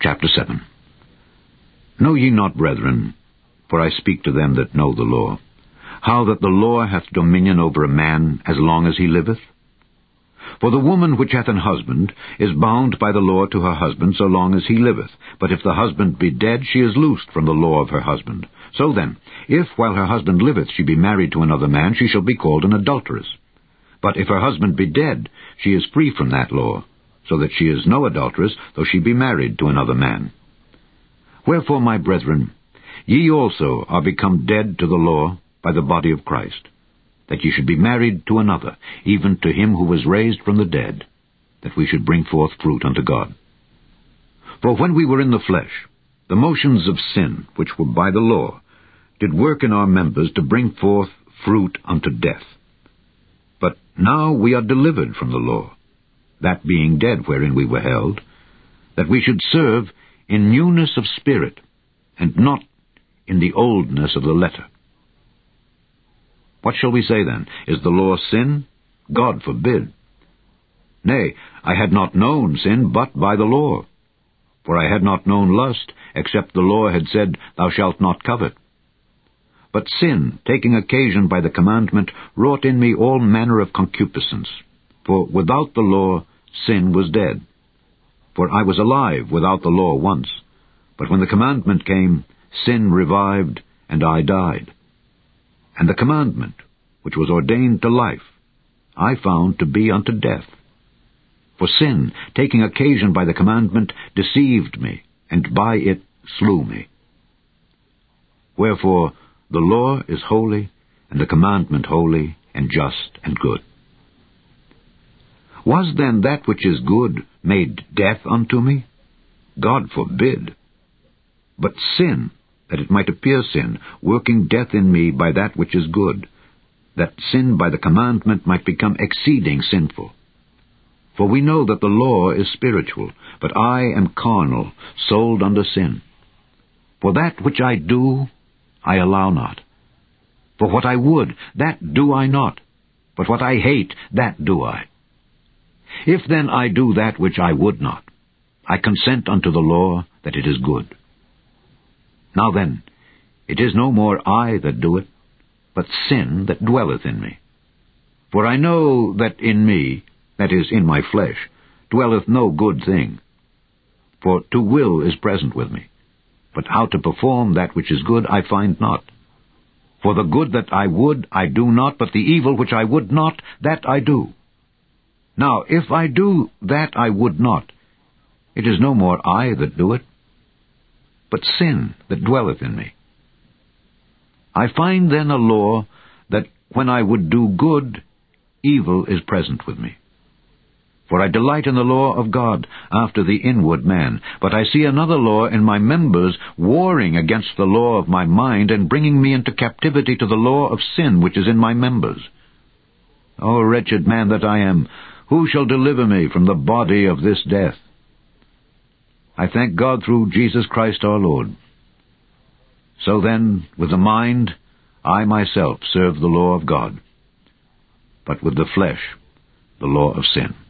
Chapter 7. Know ye not, brethren, for I speak to them that know the law, how that the law hath dominion over a man as long as he liveth? For the woman which hath an husband is bound by the law to her husband so long as he liveth. But if the husband be dead, she is loosed from the law of her husband. So then, if while her husband liveth she be married to another man, she shall be called an adulteress. But if her husband be dead, she is free from that law, so that she is no adulteress, though she be married to another man. Wherefore, my brethren, ye also are become dead to the law by the body of Christ, that ye should be married to another, even to him who was raised from the dead, that we should bring forth fruit unto God. For when we were in the flesh, the motions of sin, which were by the law, did work in our members to bring forth fruit unto death. But now we are delivered from the law, that being dead wherein we were held, that we should serve in newness of spirit, and not in the oldness of the letter. What shall we say then? Is the law sin? God forbid. Nay, I had not known sin but by the law. For I had not known lust, except the law had said, Thou shalt not covet. But sin, taking occasion by the commandment, wrought in me all manner of concupiscence. For without the law sin was dead. For I was alive without the law once. But when the commandment came, sin revived, and I died. And the commandment, which was ordained to life, I found to be unto death. For sin, taking occasion by the commandment, deceived me, and by it slew me. Wherefore the law is holy, and the commandment holy, and just, and good. Was then that which is good made death unto me? God forbid. But sin, that it might appear sin, working death in me by that which is good, that sin by the commandment might become exceeding sinful. For we know that the law is spiritual, but I am carnal, sold under sin. For that which I do, I allow not. For what I would, that do I not, but what I hate, that do I. If then I do that which I would not, I consent unto the law that it is good. Now then, it is no more I that do it, but sin that dwelleth in me. For I know that in me, that is, in my flesh, dwelleth no good thing. For to will is present with me, but how to perform that which is good I find not. For the good that I would I do not, but the evil which I would not, that I do. Now if I do that I would not, it is no more I that do it, but sin that dwelleth in me. I find then a law, that when I would do good, evil is present with me. For I delight in the law of God after the inward man, but I see another law in my members, warring against the law of my mind, and bringing me into captivity to the law of sin which is in my members. O wretched man that I am, who shall deliver me from the body of this death? I thank God through Jesus Christ our Lord. So then, with the mind, I myself serve the law of God, but with the flesh, the law of sin.